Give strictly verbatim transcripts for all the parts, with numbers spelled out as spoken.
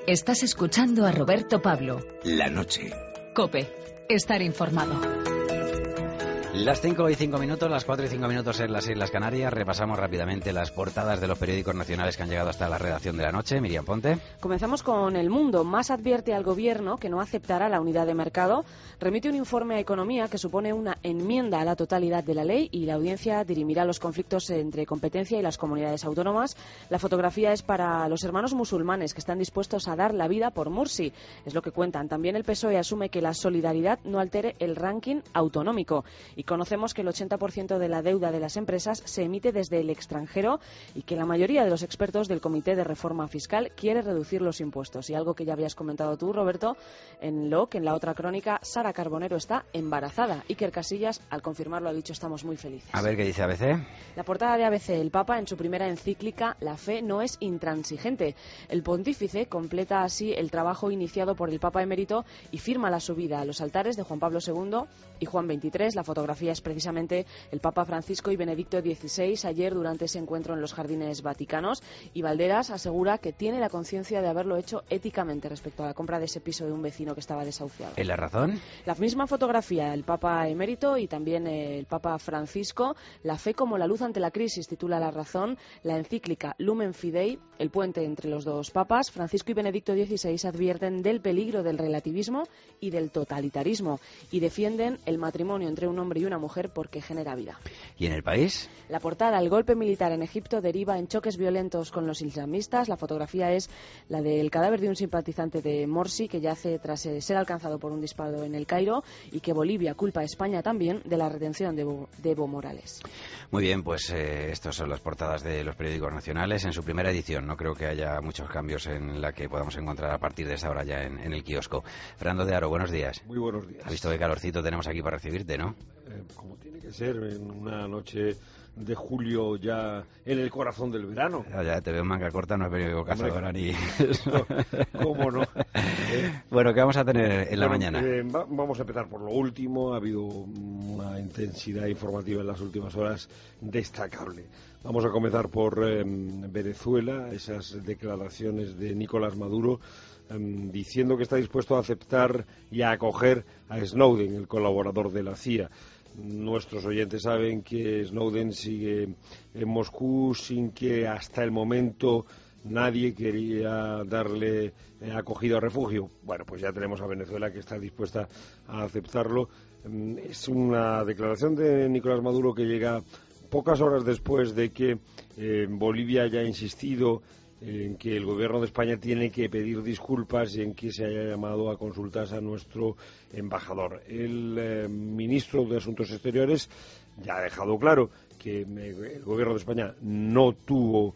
Estás escuchando a Roberto Pablo. La noche. COPE. Estar informado. Las cinco y cinco minutos, las cuatro y cinco minutos en las Islas Canarias. Repasamos rápidamente las portadas de los periódicos nacionales que han llegado hasta la redacción de La Noche. Miriam Ponte. Comenzamos con El Mundo. Más advierte al Gobierno que no aceptará la unidad de mercado. Remite un informe a Economía que supone una enmienda a la totalidad de la ley y la audiencia dirimirá los conflictos entre competencia y las comunidades autónomas. La fotografía es para los hermanos musulmanes que están dispuestos a dar la vida por Mursi. Es lo que cuentan. También el P S O E asume que la solidaridad no altere el ranking autonómico. Y conocemos que el ochenta por ciento de la deuda de las empresas se emite desde el extranjero y que la mayoría de los expertos del Comité de Reforma Fiscal quiere reducir los impuestos. Y algo que ya habías comentado tú, Roberto, en lo que en la otra crónica, Sara Carbonero está embarazada. Iker Casillas, al confirmarlo, ha dicho: estamos muy felices. A ver qué dice A B C. La portada de A B C, el Papa, en su primera encíclica, La fe no es intransigente. El pontífice completa así el trabajo iniciado por el Papa emérito y firma la subida a los altares de Juan Pablo segundo y Juan veintitrés. La fotografía es precisamente el Papa Francisco y Benedicto dieciséis ayer durante ese encuentro en los Jardines Vaticanos, y Valderas asegura que tiene la conciencia de haberlo hecho éticamente respecto a la compra de ese piso de un vecino que estaba desahuciado. ¿En La Razón? La misma fotografía, el Papa emérito y también el Papa Francisco. La fe como la luz ante la crisis, titula La Razón. La encíclica Lumen Fidei, el puente entre los dos papas. Francisco y Benedicto dieciséis advierten del peligro del relativismo y del totalitarismo y defienden el matrimonio entre un hombre y una mujer porque genera vida. ¿Y en El País? La portada, el golpe militar en Egipto deriva en choques violentos con los islamistas. La fotografía es la del cadáver de un simpatizante de Morsi que yace tras ser alcanzado por un disparo en el Cairo, y que Bolivia culpa a España también de la retención de Evo, de Evo Morales. Muy bien, pues eh, estas son las portadas de los periódicos nacionales en su primera edición. No creo que haya muchos cambios en la que podamos encontrar a partir de esa hora ya en, en el kiosco. Fernando de Aro, buenos días. Muy buenos días. ¿Has visto qué calorcito tenemos aquí para recibirte, no? Eh, como tiene que ser en una noche de julio, ya en el corazón del verano. Ya, ya te veo en manga corta, no has venido cazadora ni... No, ¿cómo no? Eh, bueno, ¿qué vamos a tener en la bueno, mañana? Eh, va, vamos a empezar por lo último. Ha habido una intensidad informativa en las últimas horas destacable. Vamos a comenzar por eh, Venezuela, esas declaraciones de Nicolás Maduro eh, diciendo que está dispuesto a aceptar y a acoger a Snowden, el colaborador de la C I A. Nuestros oyentes saben que Snowden sigue en Moscú sin que hasta el momento nadie quería darle eh, acogida o refugio. Bueno, pues ya tenemos a Venezuela que está dispuesta a aceptarlo. Es una declaración de Nicolás Maduro que llega pocas horas después de que eh, Bolivia haya insistido en que el gobierno de España tiene que pedir disculpas y en que se haya llamado a consultas a nuestro embajador. El eh, ministro de Asuntos Exteriores ya ha dejado claro que eh, el gobierno de España no tuvo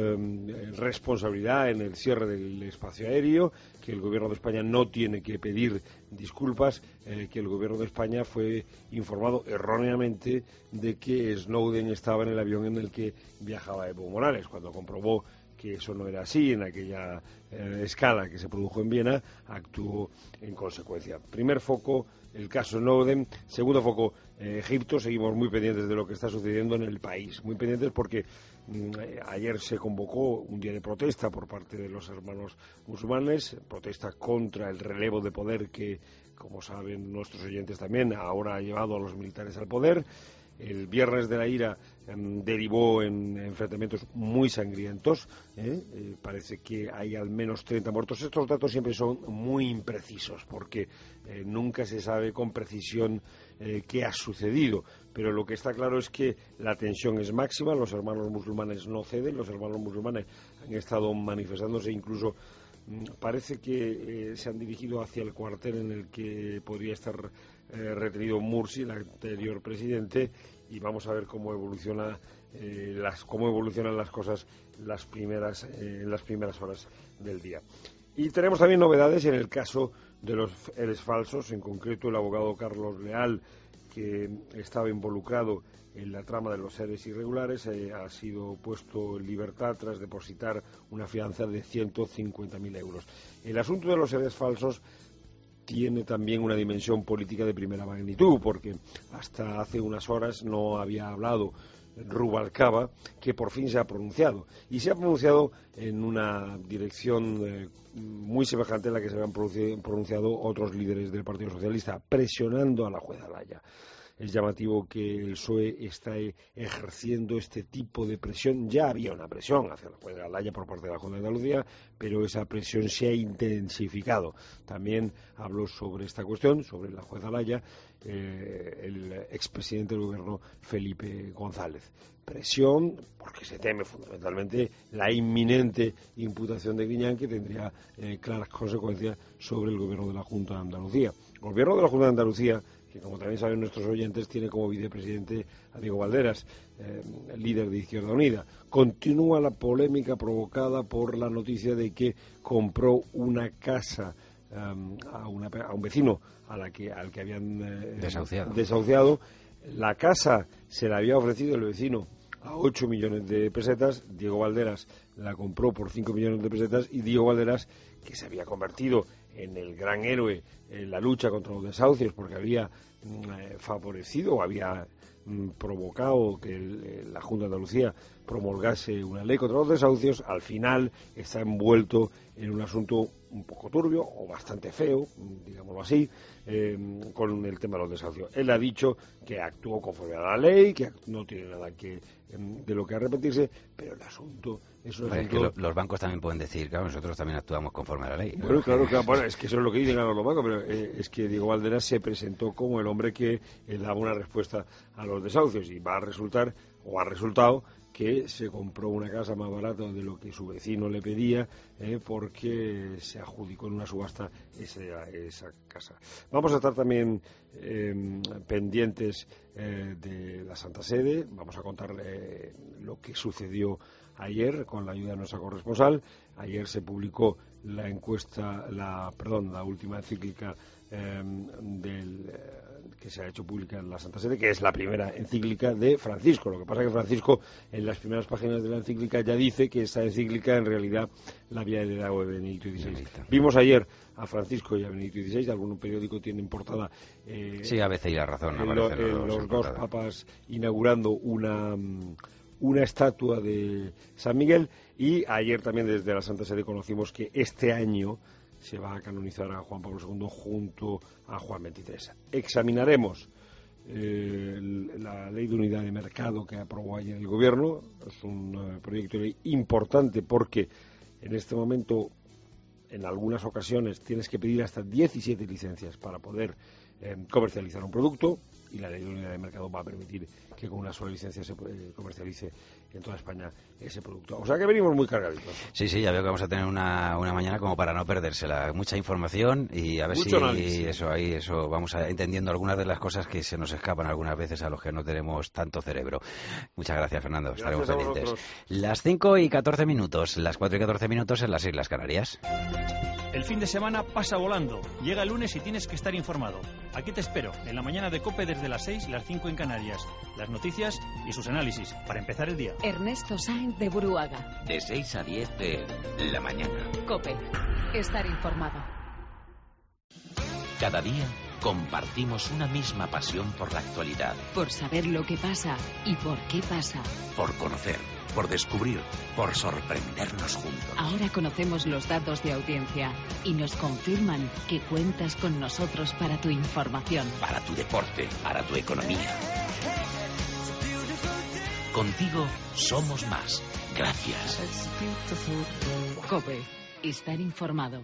eh, responsabilidad en el cierre del espacio aéreo, que el gobierno de España no tiene que pedir disculpas, eh, que el gobierno de España fue informado erróneamente de que Snowden estaba en el avión en el que viajaba Evo Morales. Cuando comprobó que eso no era así, en aquella eh, escala que se produjo en Viena, actuó en consecuencia. Primer foco, el caso Snowden. Segundo foco, eh, Egipto. Seguimos muy pendientes de lo que está sucediendo en el país. Muy pendientes porque mm, ayer se convocó un día de protesta por parte de los hermanos musulmanes, protesta contra el relevo de poder que, como saben nuestros oyentes también, ahora ha llevado a los militares al poder. El viernes de la ira eh, derivó en enfrentamientos muy sangrientos. ¿eh? Eh, parece que hay al menos treinta muertos. Estos datos siempre son muy imprecisos porque eh, nunca se sabe con precisión eh, qué ha sucedido. Pero lo que está claro es que la tensión es máxima. Los hermanos musulmanes no ceden. Los hermanos musulmanes han estado manifestándose, incluso parece que eh, se han dirigido hacia el cuartel en el que podría estar eh, retenido Mursi, el anterior presidente, y vamos a ver cómo evoluciona eh, las cómo evolucionan las cosas las primeras eh, en las primeras horas del día. Y tenemos también novedades en el caso de los eres falsos, en concreto el abogado Carlos Leal, que estaba involucrado en la trama de los seres irregulares, eh, ha sido puesto en libertad tras depositar una fianza de ciento cincuenta mil euros. El asunto de los seres falsos tiene también una dimensión política de primera magnitud, porque hasta hace unas horas no había hablado Rubalcaba, que por fin se ha pronunciado. Y se ha pronunciado en una dirección eh, muy semejante a la que se habían pronunciado otros líderes del Partido Socialista, presionando a la jueza Laya. Es llamativo que el P S O E está ejerciendo este tipo de presión. Ya había una presión hacia la jueza Laya por parte de la Junta de Andalucía, pero esa presión se ha intensificado. También habló sobre esta cuestión, sobre la jueza Laya, eh, el expresidente del Gobierno, Felipe González. Presión porque se teme fundamentalmente la inminente imputación de Griñán, que tendría eh, claras consecuencias sobre el Gobierno de la Junta de Andalucía. El Gobierno de la Junta de Andalucía, que como también saben nuestros oyentes, tiene como vicepresidente a Diego Valderas, eh, líder de Izquierda Unida. Continúa la polémica provocada por la noticia de que compró una casa um, a, una, a un vecino a la que, al que habían eh, desahuciado. desahuciado. La casa se la había ofrecido el vecino a ocho millones de pesetas, Diego Valderas la compró por cinco millones de pesetas, y Diego Valderas, que se había convertido en el gran héroe en la lucha contra los desahucios, porque había mm, favorecido o había mm, provocado que el, la Junta de Andalucía promulgase una ley contra los desahucios, al final está envuelto en un asunto un poco turbio o bastante feo, digámoslo así, eh, con el tema de los desahucios. Él ha dicho que actuó conforme a la ley, que no tiene nada que de lo que arrepentirse, pero el asunto es un Pero asunto... es que lo, los bancos también pueden decir, claro, nosotros también actuamos conforme a la ley. Bueno, claro, claro, bueno, es que eso es lo que dicen ahora los bancos, pero eh, es que Diego Valderas se presentó como el hombre que eh, daba una respuesta a los desahucios, y va a resultar, o ha resultado, que se compró una casa más barata de lo que su vecino le pedía, eh, porque se adjudicó en una subasta esa, esa casa. Vamos a estar también eh, pendientes eh, de la Santa Sede. Vamos a contar eh, lo que sucedió ayer con la ayuda de nuestra corresponsal. Ayer se publicó la encuesta, la perdón, la última encíclica eh, del eh, que se ha hecho pública en la Santa Sede, que es la primera encíclica de Francisco. Lo que pasa es que Francisco, en las primeras páginas de la encíclica, ya dice que esa encíclica en realidad la había heredado de Benedicto dieciséis. Vimos ayer a Francisco y a Benedicto dieciséis, algún periódico tiene portada. Eh, sí, a veces y la razón. En, lo, en los, los dos papas inaugurando una, una estatua de San Miguel, y ayer también desde la Santa Sede conocimos que este año se va a canonizar a Juan Pablo segundo junto a Juan veintitrés. Examinaremos eh, la ley de unidad de mercado que aprobó ayer el Gobierno. Es un uh, proyecto de ley importante porque en este momento, en algunas ocasiones, tienes que pedir hasta diecisiete licencias para poder eh, comercializar un producto, y la ley de unidad de mercado va a permitir que con una sola licencia se eh, comercialice en toda España ese producto. O sea que venimos muy cargaditos. Sí, sí, ya veo que vamos a tener una, una mañana como para no perdérsela. Mucha información y a ver Mucho si análisis. eso ahí eso vamos a, entendiendo algunas de las cosas que se nos escapan algunas veces a los que no tenemos tanto cerebro. Muchas gracias, Fernando. Gracias. Estaremos pendientes. Las cinco y catorce minutos, las cuatro y catorce minutos en las Islas Canarias. El fin de semana pasa volando. Llega el lunes y tienes que estar informado. Aquí te espero, en la mañana de COPE desde las seis y las cinco en Canarias. Las noticias y sus análisis, para empezar el día. Ernesto Sáenz de Buruaga. De seis a diez de la mañana. COPE. Estar informado. Cada día compartimos una misma pasión por la actualidad. Por saber lo que pasa y por qué pasa. Por conocer, por descubrir, por sorprendernos juntos. Ahora conocemos los datos de audiencia y nos confirman que cuentas con nosotros para tu información. Para tu deporte, para tu economía. Contigo somos más. Gracias. COPE. Estar informado.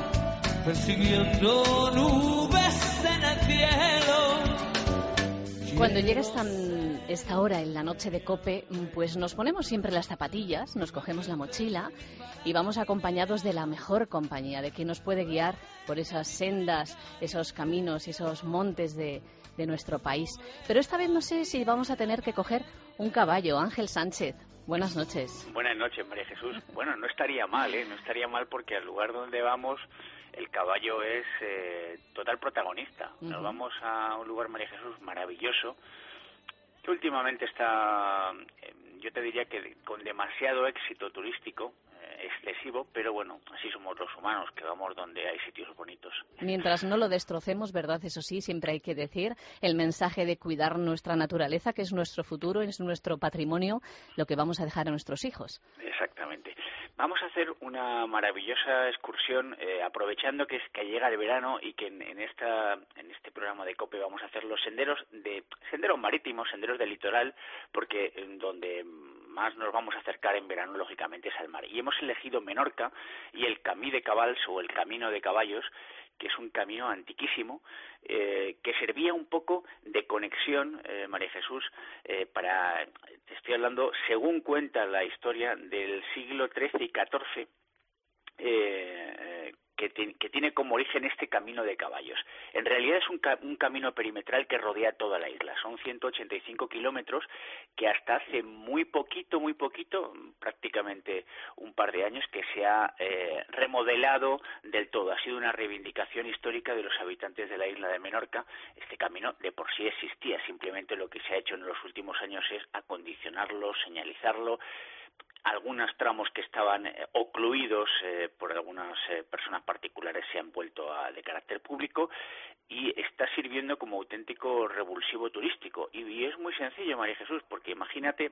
Persiguiendo nubes en el cielo, Cuando llega esta, esta hora en la noche de COPE, pues nos ponemos siempre las zapatillas, nos cogemos la mochila y vamos acompañados de la mejor compañía, de quien nos puede guiar por esas sendas, esos caminos y esos montes de, de nuestro país. Pero esta vez no sé si vamos a tener que coger un caballo. Ángel Sánchez, buenas noches. Buenas noches, María Jesús. Bueno, no estaría mal, ¿eh? No estaría mal porque al lugar donde vamos el caballo es eh, total protagonista. Uh-huh. Nos vamos a un lugar, María Jesús, maravilloso, que últimamente está, eh, yo te diría que con demasiado éxito turístico, eh, excesivo, pero bueno, así somos los humanos, que vamos donde hay sitios bonitos. Mientras no lo destrocemos, ¿verdad? Eso sí, siempre hay que decir el mensaje de cuidar nuestra naturaleza, que es nuestro futuro, es nuestro patrimonio, lo que vamos a dejar a nuestros hijos. Exactamente. Vamos a hacer una maravillosa excursión, eh, aprovechando que, es, que llega el verano y que en, en, esta, en este programa de COPE vamos a hacer los senderos de senderos marítimos, senderos del litoral, porque en donde más nos vamos a acercar en verano, lógicamente, es al mar. Y hemos elegido Menorca y el Camí de Cabals o el Camino de Caballos, que es un camino antiquísimo, eh, que servía un poco de conexión, eh, María Jesús, eh, para, te estoy hablando, según cuenta la historia, del siglo trece y catorce, eh, que, te, que tiene como origen este Camino de Caballos. En realidad es un, ca un camino perimetral que rodea toda la isla. Son ciento ochenta y cinco kilómetros que hasta hace muy poquito, muy poquito, prácticamente un par de años, que se ha eh, remodelado del todo. Ha sido una reivindicación histórica de los habitantes de la isla de Menorca. Este camino de por sí existía, simplemente lo que se ha hecho en los últimos años es acondicionarlo, señalizarlo. Algunos tramos que estaban eh, ocluidos eh, por algunas eh, personas particulares se han vuelto a, de carácter público y está sirviendo como auténtico revulsivo turístico. Y, y es muy sencillo, María Jesús, porque imagínate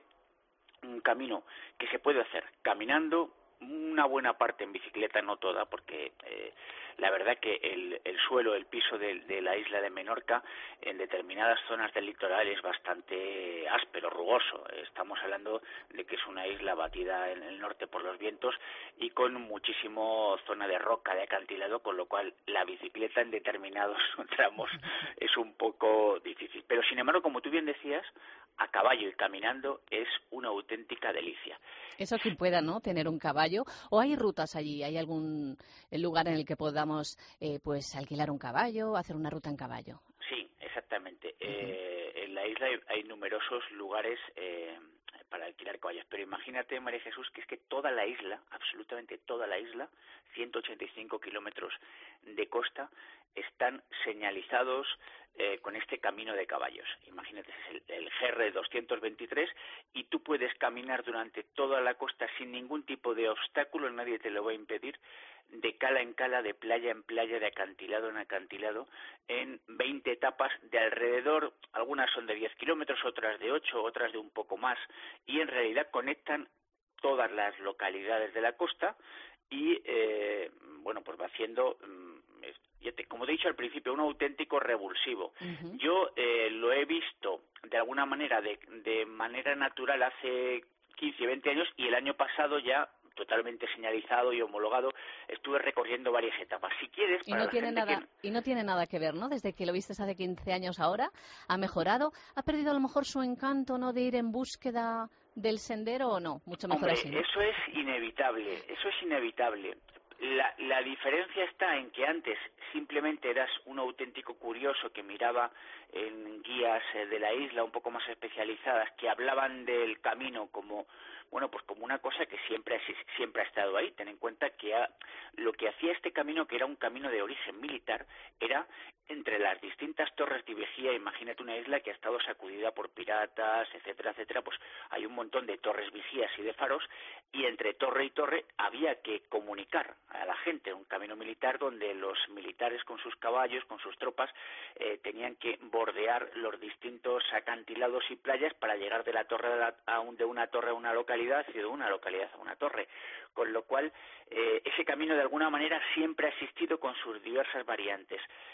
un camino que se puede hacer caminando, una buena parte en bicicleta, no toda, porque eh, la verdad que el, el suelo, el piso de, de la isla de Menorca en determinadas zonas del litoral es bastante áspero, rugoso. Estamos hablando de que es una isla batida en el norte por los vientos y con muchísimo zona de roca, de acantilado, con lo cual la bicicleta en determinados tramos es un poco difícil. Pero sin embargo, como tú bien decías, a caballo y caminando es una auténtica delicia. Eso quien pueda, ¿no?, tener un caballo. ¿O hay rutas allí? ¿Hay algún lugar en el que podamos eh, pues alquilar un caballo, hacer una ruta en caballo? Sí, exactamente. Uh-huh. eh, en la isla hay, hay numerosos lugares eh, para alquilar caballos. Pero imagínate, María Jesús, que es que toda la isla, absolutamente toda la isla, ciento ochenta y cinco kilómetros de costa, están señalizados eh, con este camino de caballos. Imagínate, es el, el G R doscientos veintitrés y tú puedes caminar durante toda la costa sin ningún tipo de obstáculo, nadie te lo va a impedir, de cala en cala, de playa en playa, de acantilado en acantilado, en veinte etapas de alrededor, algunas son de diez kilómetros, otras de ocho, otras de un poco más, y en realidad conectan todas las localidades de la costa y, eh, bueno, pues va haciendo, como te he dicho al principio, un auténtico revulsivo. Uh-huh. Yo eh, lo he visto de alguna manera, de, de manera natural hace quince, veinte años, y el año pasado ya totalmente señalizado y homologado, estuve recorriendo varias etapas. Si quieres, y para no la tiene gente nada que... y no tiene nada que ver, ¿no? Desde que lo viste hace quince años ahora, ha mejorado, ha perdido a lo mejor su encanto, ¿no?, de ir en búsqueda del sendero, o no, mucho mejor Hombre, así, ¿no? Eso es inevitable, eso es inevitable. La, la diferencia está en que antes simplemente eras un auténtico curioso que miraba en guías de la isla un poco más especializadas que hablaban del camino como, bueno, pues como una cosa que siempre, siempre ha estado ahí. Ten en cuenta que ha, lo que hacía este camino, que era un camino de origen militar, era entre las distintas torres de vigía. Imagínate una isla que ha estado sacudida por piratas, etcétera, etcétera, pues hay un montón de torres vigías y de faros, y entre torre y torre había que comunicar a la gente, un camino militar donde los militares con sus caballos, con sus tropas, eh, tenían que bordear los distintos acantilados y playas para llegar de la torre a, la, a un, de una torre a una localidad y de una localidad a una torre, con lo cual eh, ese camino de alguna manera siempre ha existido con sus diversas variantes. Cuando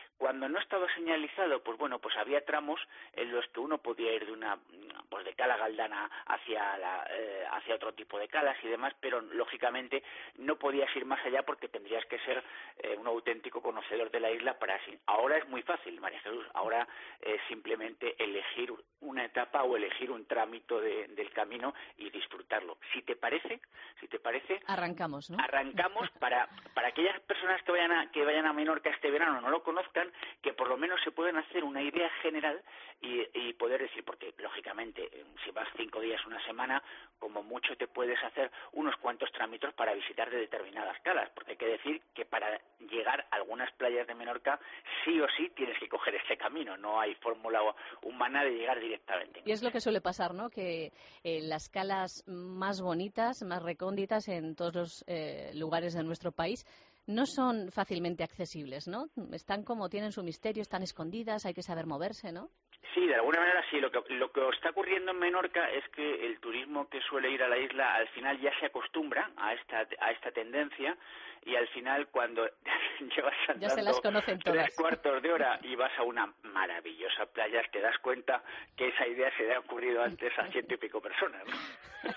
no estaba señalizado, pues bueno, pues había tramos en los que uno podía ir de una, pues de Cala Galdana hacia la, eh, hacia otro tipo de calas y demás, pero lógicamente no podías ir más allá porque tendrías que ser eh, un auténtico conocedor de la isla para así. Ahora es muy fácil, María Jesús, ahora es eh, simplemente elegir una etapa o elegir un trámite de, del camino y disfrutarlo. Si te parece, si te parece, arrancamos, ¿no? Arrancamos para para aquellas personas que vayan a que vayan a Menorca este verano no lo conozcan, que por lo menos se pueden hacer una idea general y, y poder decir, porque lógicamente si vas cinco días, una semana, como mucho te puedes hacer unos cuantos trámites para visitar de determinadas calas, porque hay que decir que para llegar a algunas playas de Menorca sí o sí tienes que coger este camino, no hay fórmula humana de llegar directamente. Y es lo que suele pasar, ¿no? Que eh, las calas más bonitas, más recónditas en todos los eh, lugares de nuestro país no son fácilmente accesibles, ¿no? Están como, tienen su misterio, están escondidas, hay que saber moverse, ¿no? Sí, de alguna manera sí. Lo que, lo que está ocurriendo en Menorca es que el turismo que suele ir a la isla al final ya se acostumbra a esta a esta tendencia y al final cuando llevas andando ya se las conocen todas. tres cuartos de hora y vas a una maravillosa playa, te das cuenta que esa idea se le ha ocurrido antes a ciento y pico personas, ¿no?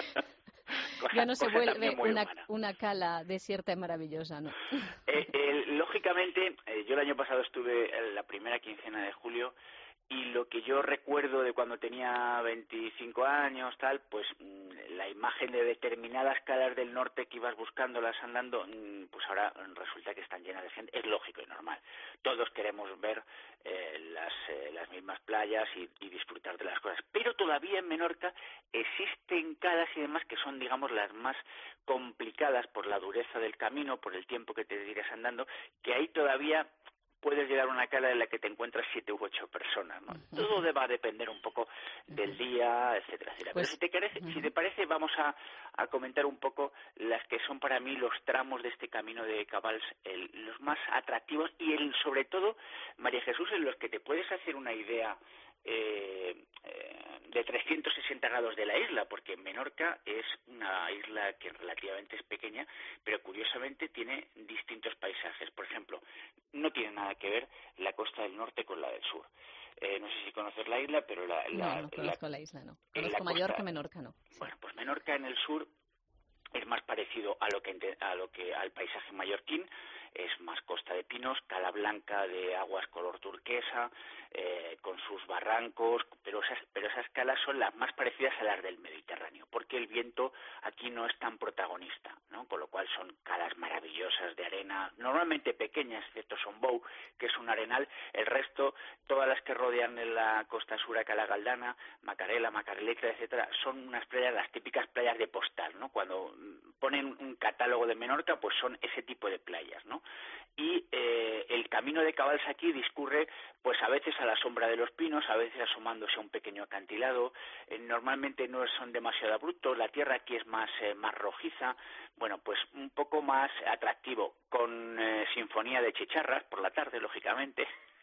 Cosa, ya no se vuelve una, humana. una cala desierta y maravillosa, ¿no? Eh, eh, lógicamente, eh, yo el año pasado estuve en la primera quincena de julio y lo que yo recuerdo de cuando tenía veinticinco años, tal, pues la imagen de determinadas calas del norte que ibas buscándolas andando, pues ahora resulta que están llenas de gente. Es lógico y normal. Todos queremos ver eh, las, eh, las mismas playas y, y disfrutar de las cosas. Pero todavía en Menorca existen calas y demás que son, digamos, las más complicadas por la dureza del camino, por el tiempo que te dirás andando, que ahí todavía puedes llegar a una cala en la que te encuentras siete u ocho personas, ¿no? Uh-huh. Todo va a depender un poco del día, etcétera, etcétera. Pues, Pero si te, parece, uh-huh. si te parece, vamos a, a comentar un poco las que son para mí los tramos de este camino de Cabals, el, los más atractivos y el, sobre todo, María Jesús, en los que te puedes hacer una idea Eh, eh, de trescientos sesenta grados de la isla, porque Menorca es una isla que relativamente es pequeña, pero curiosamente tiene distintos paisajes. Por ejemplo, no tiene nada que ver la costa del norte con la del sur. Eh, no sé si conoces la isla, pero la... la no, no conozco la, la isla, no. Conozco la Mallorca, costa, Menorca, no. Sí. Bueno, pues Menorca en el sur es más parecido a lo que a lo que al paisaje mallorquín, es más costa de pinos, cala blanca de aguas color turquesa, eh, con sus barrancos, pero esas, pero esas calas son las más parecidas a las del Mediterráneo, porque el viento aquí no es tan protagonista, ¿no? Con lo cual son calas maravillosas de arena, normalmente pequeñas, excepto Sombou, que es un arenal. El resto, todas las que rodean en la costa sur a Cala Galdana, Macarela, Macareletra, etcétera, son unas playas, las típicas playas de postal, ¿no? Cuando ponen un catálogo de Menorca, pues son ese tipo de playas, ¿no? Y eh, el camino de Cabals aquí discurre, pues a veces a la sombra de los pinos, a veces asomándose a un pequeño acantilado. Eh, normalmente no son demasiado abruptos, la tierra aquí es más eh, más rojiza, bueno, pues un poco más atractivo, con eh, sinfonía de chicharras por la tarde, lógicamente.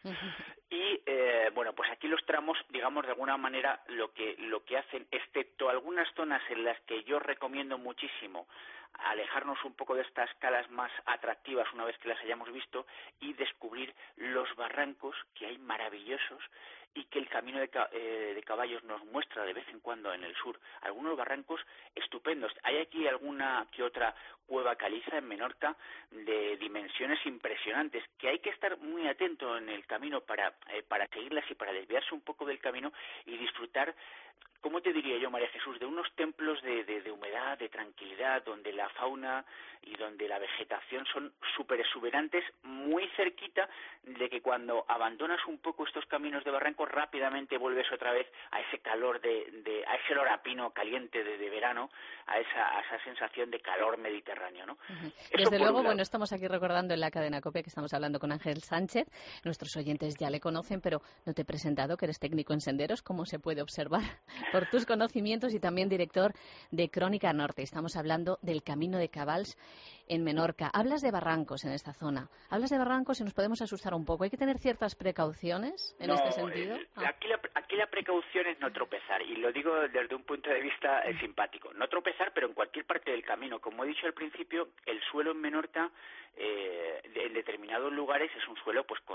Y eh, bueno, pues aquí los tramos, digamos, de alguna manera lo que lo que hacen, excepto algunas zonas en las que yo recomiendo muchísimo alejarnos un poco de estas calas más atractivas una vez que las hayamos visto y descubrir los barrancos que hay maravillosos y que el camino de, eh, de caballos nos muestra de vez en cuando en el sur. Algunos barrancos estupendos. Hay aquí alguna que otra cueva caliza en Menorca de dimensiones impresionantes, que hay que estar muy atento en el camino para, eh, para seguirlas y para desviarse un poco del camino y disfrutar, ¿cómo te diría yo, María Jesús?, de unos templos de, de, de humedad, de tranquilidad, donde la fauna y donde la vegetación son súper exuberantes, muy cerquita de que cuando abandonas un poco estos caminos de barranco, rápidamente vuelves otra vez a ese calor, de, de a ese olor a pino caliente de, de verano, a esa, a esa sensación de calor mediterráneo, ¿no? Uh-huh. Desde luego, bueno, estamos aquí recordando en la cadena COPE que estamos hablando con Ángel Sánchez. Nuestros oyentes ya le conocen, pero no te he presentado que eres técnico en senderos, como se puede observar por tus conocimientos, y también director de Crónica Norte. Estamos hablando del Camino de Cabals en Menorca. Hablas de barrancos en esta zona. Hablas de barrancos y nos podemos asustar un poco. ¿Hay que tener ciertas precauciones en no, este sentido? Eh, ah. aquí, la, aquí la precaución es no tropezar, y lo digo desde un punto de vista eh, simpático. No tropezar, pero en cualquier parte del camino. Como he dicho al principio, el suelo en Menorca, eh, en determinados lugares, es un suelo pues con eh,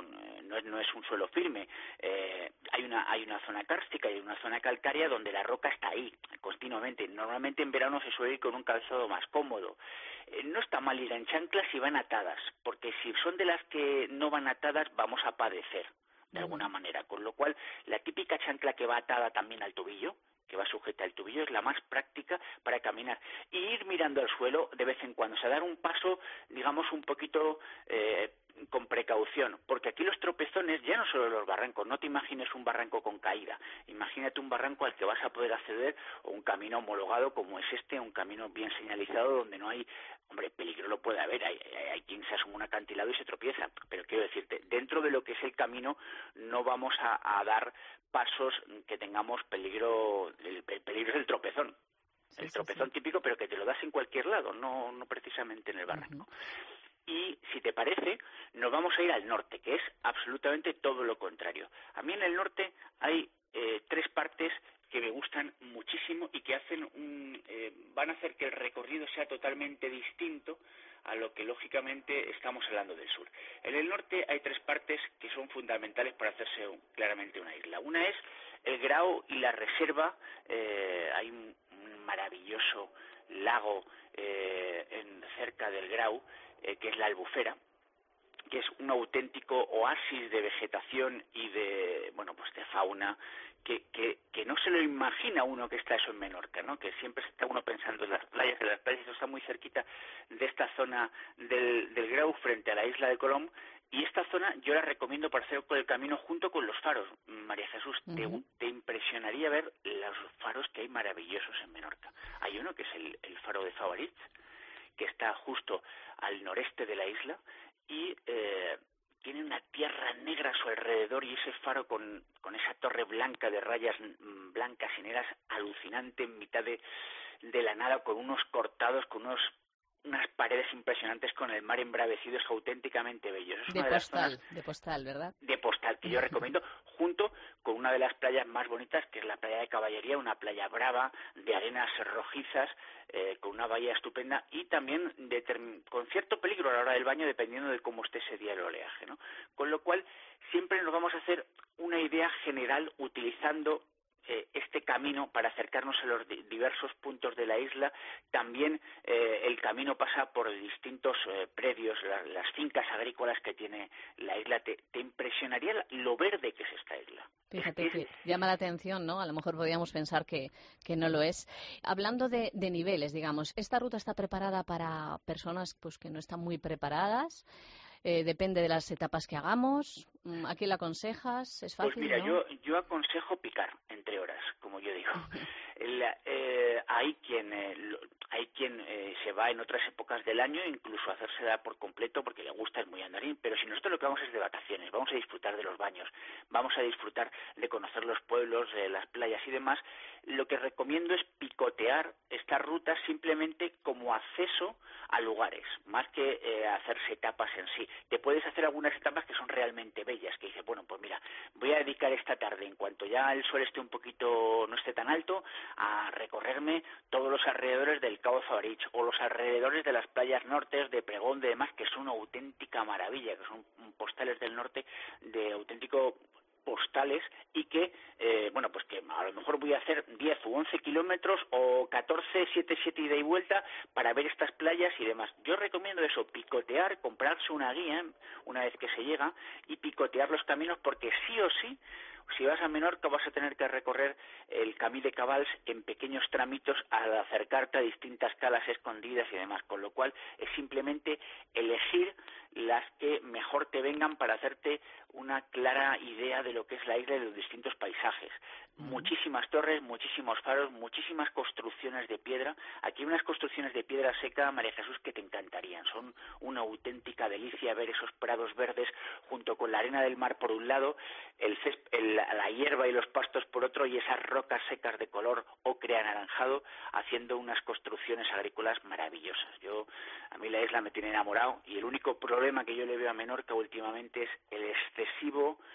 no es, no es un suelo firme. Eh, hay una hay una zona kárstica y una zona calcárea donde la roca está ahí continuamente. Normalmente en verano se suele ir con un calzado más cómodo. Eh, no está mal ir en chanclas si van atadas, porque si son de las que no van atadas vamos a padecer de alguna manera, con lo cual la típica chancla que va atada también al tobillo, que va sujeta al tobillo, es la más práctica para caminar. Y ir mirando al suelo de vez en cuando, o sea, dar un paso, digamos, un poquito eh, con precaución, porque aquí los tropezones, ya no solo los barrancos, no te imagines un barranco con caída, imagínate un barranco al que vas a poder acceder o un camino homologado como es este, un camino bien señalizado donde no hay, hombre, peligro lo puede haber, hay, hay, hay quien se asoma un acantilado y se tropieza, pero quiero decirte, dentro de lo que es el camino no vamos a, a dar pasos que tengamos peligro, el, el peligro es el tropezón, sí, el sí, tropezón sí. típico, pero que te lo das en cualquier lado, no, no precisamente en el barranco. Uh-huh. Y si te parece, nos vamos a ir al norte, que es absolutamente todo lo contrario. A mí en el norte hay eh, tres partes que me gustan muchísimo y que hacen un, eh, van a hacer que el recorrido sea totalmente distinto a lo que lógicamente estamos hablando del sur. En el norte hay tres partes que son fundamentales para hacerse un, claramente una isla. Una es el Grao y la reserva, eh, hay un, un maravilloso lago eh, en, cerca del Grao, eh, que es la Albufera, que es un auténtico oasis de vegetación y de, bueno, pues de fauna, que, que, que no se lo imagina uno que está eso en Menorca, ¿no? Que siempre está uno pensando en las playas, en las playas, eso está muy cerquita de esta zona del, del Grau frente a la isla de Colom, y esta zona yo la recomiendo para hacer el camino junto con los faros. María Jesús, uh-huh. te, te impresionaría ver los faros que hay maravillosos en Menorca. Hay uno que es el, el faro de Favarit, que está justo al noreste de la isla, y eh, tiene una tierra negra a su alrededor y ese faro con, con esa torre blanca de rayas blancas y negras alucinante en mitad de, de la nada, con unos cortados, con unos unas paredes impresionantes, con el mar embravecido, es auténticamente bello. Es de una postal, de, las zonas de postal, ¿verdad? De postal, que yo recomiendo, junto con una de las playas más bonitas, que es la playa de Caballería, una playa brava, de arenas rojizas, eh, con una bahía estupenda y también de term- con cierto peligro a la hora del baño, dependiendo de cómo esté ese día el oleaje, ¿no? Con lo cual, siempre nos vamos a hacer una idea general utilizando Eh, este camino para acercarnos a los di- diversos puntos de la isla. También eh, el camino pasa por distintos eh, predios, la, las fincas agrícolas que tiene la isla. Te, te impresionaría la, lo verde que es esta isla. Fíjate es que, que llama la atención, ¿no? A lo mejor podríamos pensar que, que no lo es. Hablando de, de niveles, digamos, ¿esta ruta está preparada para personas pues que no están muy preparadas? Eh, depende de las etapas que hagamos. ¿A quién la aconsejas? ¿Es fácil? Pues mira, ¿no? yo, yo aconsejo picar entre horas, como yo digo. La, eh, hay quien eh, lo, hay quien eh, se va en otras épocas del año, incluso a hacérsela por completo porque le gusta, es muy andarín, pero si nosotros lo que vamos es de vacaciones, vamos a disfrutar de los baños, vamos a disfrutar de conocer los pueblos, eh, las playas y demás, lo que recomiendo es picotear estas rutas simplemente como acceso a lugares, más que eh, hacerse etapas en sí. Te puedes hacer algunas etapas que son realmente bellas, que dices, bueno, pues mira, voy a dedicar esta tarde, en cuanto ya el sol esté un poquito, no esté tan alto, a recorrerme todos los alrededores del Cabo Favarich o los alrededores de las playas nortes de Pregón, de demás, que son una auténtica maravilla, que son postales del norte de auténtico postales y que, eh, bueno, pues que a lo mejor voy a hacer diez u once kilómetros o catorce, siete, siete ida y vuelta para ver estas playas y demás. Yo recomiendo eso, picotear, comprarse una guía una vez que se llega y picotear los caminos, porque sí o sí, si vas a Menorca vas a tener que recorrer el Camí de Cabals en pequeños tramitos al acercarte a distintas calas escondidas y demás, con lo cual es simplemente elegir las que mejor te vengan para hacerte una clara idea de lo que es la isla y de los distintos paisajes. Uh-huh. Muchísimas torres, muchísimos faros, muchísimas construcciones de piedra. Aquí hay unas construcciones de piedra seca, María Jesús, que te encantarían. Son una auténtica delicia ver esos prados verdes junto con la arena del mar por un lado, el, césp- el la hierba y los pastos por otro, y esas rocas secas de color ocre anaranjado haciendo unas construcciones agrícolas maravillosas. Yo, a mí la isla me tiene enamorado y el único problema que yo le veo a Menorca últimamente es el excesivo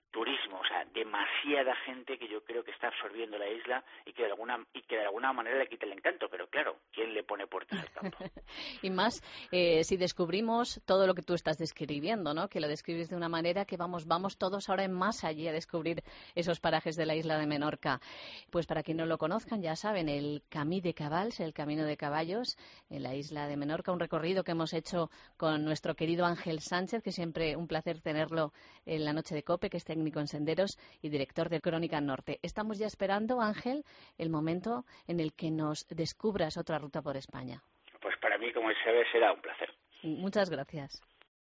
turismo, o sea, demasiada gente que yo creo que está absorbiendo la isla y que de alguna y que de alguna manera le quita el encanto, pero claro, ¿quién le pone puertas al campo? Y más eh, si descubrimos todo lo que tú estás describiendo, ¿no? Que lo describes de una manera que vamos vamos todos ahora en masa allí a descubrir esos parajes de la isla de Menorca. Pues para quien no lo conozcan, ya saben, el Camí de Cabals, el Camino de Caballos en la isla de Menorca, un recorrido que hemos hecho con nuestro querido Ángel Sánchez, que siempre un placer tenerlo en la noche de COPE, que es técnico en senderos y director de Crónica Norte. Estamos ya esperando, Ángel, el momento en el que nos descubras otra ruta por España. Pues para mí, como se ve, será un placer. Muchas gracias.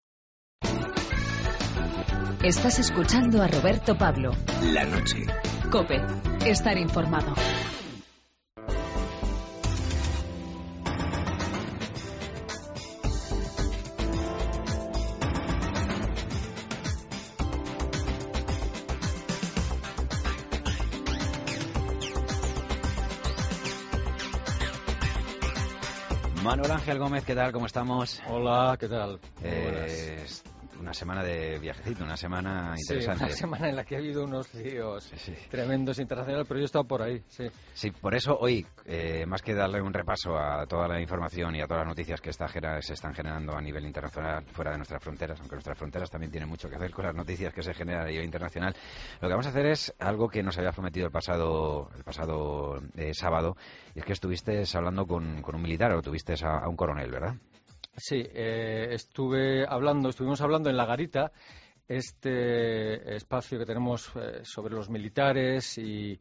Estás escuchando a Roberto Pablo. La noche. COPE. Estar informado. Manuel Ángel Gómez, ¿qué tal? ¿Cómo estamos? Hola, ¿qué tal? Eh, una semana de viajecito, una semana interesante. Sí, una semana en la que ha habido unos líos sí. tremendos internacionales, pero yo he estado por ahí, sí. Sí, por eso hoy, eh, más que darle un repaso a toda la información y a todas las noticias que está, se están generando a nivel internacional, fuera de nuestras fronteras, aunque nuestras fronteras también tienen mucho que hacer con las noticias que se generan a nivel internacional, lo que vamos a hacer es algo que nos había prometido el pasado, el pasado eh, sábado, y es que estuviste hablando con, con un militar, o tuviste a, a un coronel, ¿verdad? Sí, eh, estuve hablando, estuvimos hablando en La Garita, este espacio que tenemos eh, sobre los militares y,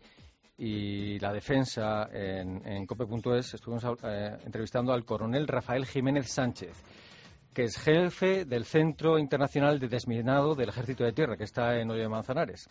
y la defensa en, en cope punto es. Estuvimos eh, entrevistando al coronel Rafael Jiménez Sánchez, que es jefe del Centro Internacional de Desminado del Ejército de Tierra, que está en Hoyo de Manzanares.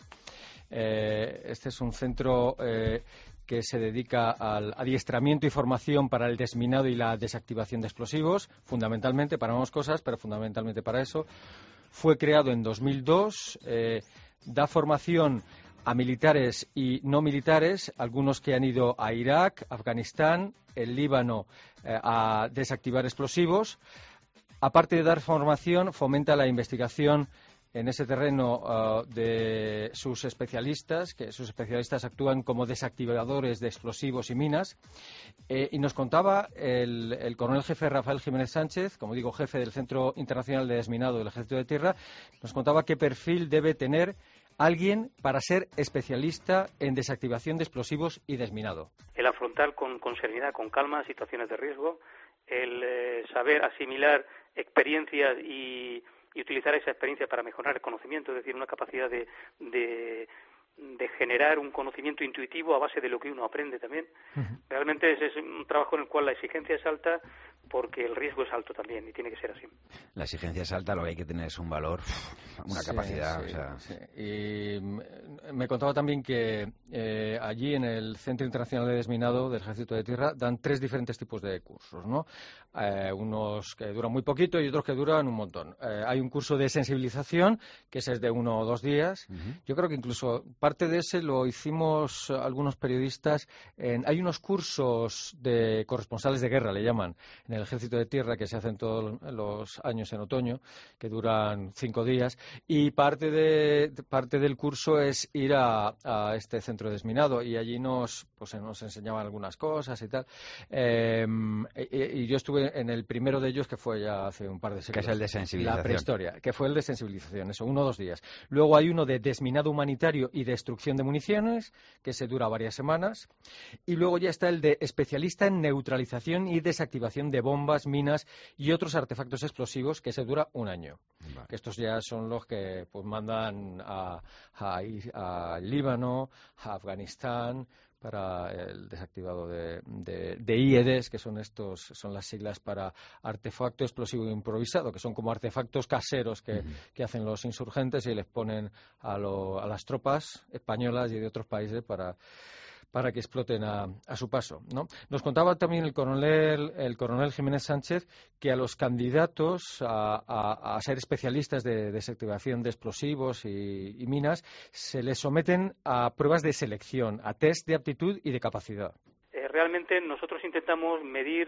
Eh, este es un centro eh, que se dedica al adiestramiento y formación para el desminado y la desactivación de explosivos, fundamentalmente para más cosas, pero fundamentalmente para eso. Fue creado en dos mil dos, eh, da formación a militares y no militares, algunos que han ido a Irak, Afganistán, el Líbano, eh, a desactivar explosivos. Aparte de dar formación, fomenta la investigación en ese terreno uh, de sus especialistas, que sus especialistas actúan como desactivadores de explosivos y minas. Eh, y nos contaba el, el coronel jefe Rafael Jiménez Sánchez, como digo, jefe del Centro Internacional de Desminado del Ejército de Tierra, nos contaba qué perfil debe tener alguien para ser especialista en desactivación de explosivos y desminado. El afrontar con, con serenidad, con calma, situaciones de riesgo, el eh, saber asimilar experiencias y y utilizar esa experiencia para mejorar el conocimiento, es decir, una capacidad de, de, de generar un conocimiento intuitivo a base de lo que uno aprende también. Uh-huh. Realmente es, es un trabajo en el cual la exigencia es alta porque el riesgo es alto también y tiene que ser así. La exigencia es alta, lo que hay que tener es un valor, una sí, capacidad. Sí, o sea... sí. Y me contaba también que eh, allí en el Centro Internacional de Desminado del Ejército de Tierra dan tres diferentes tipos de cursos, ¿no? Eh, unos que duran muy poquito y otros que duran un montón. Eh, hay un curso de sensibilización que ese es de uno o dos días. Uh-huh. Yo creo que incluso parte de ese lo hicimos algunos periodistas. En, hay unos cursos de corresponsales de guerra, le llaman, en el Ejército de Tierra, que se hacen todos los años en otoño, que duran cinco días, y parte de parte del curso es ir a, a este centro desminado, y allí nos pues nos enseñaban algunas cosas y tal. Eh, y, y yo estuve en el primero de ellos, que fue ya hace un par de siglos. Que es el de sensibilización. La prehistoria, que fue el de sensibilización, eso, uno o dos días. Luego hay uno de desminado humanitario y destrucción de municiones, que se dura varias semanas. Y luego ya está el de especialista en neutralización y desactivación de bombas, minas y otros artefactos explosivos, que se dura un año. Vale. Que estos ya son los que pues mandan a, a, a Líbano, a Afganistán, para el desactivado de, de, de I E Ds, que son estos, son las siglas para artefacto explosivo improvisado, que son como artefactos caseros que, uh-huh. que hacen los insurgentes y les ponen a, lo, a las tropas españolas y de otros países para para que exploten a, a su paso, ¿no? Nos contaba también el coronel, el coronel Jiménez Sánchez que a los candidatos a, a, a ser especialistas de desactivación de explosivos y, y minas se les someten a pruebas de selección, a test de aptitud y de capacidad. Eh, realmente nosotros intentamos medir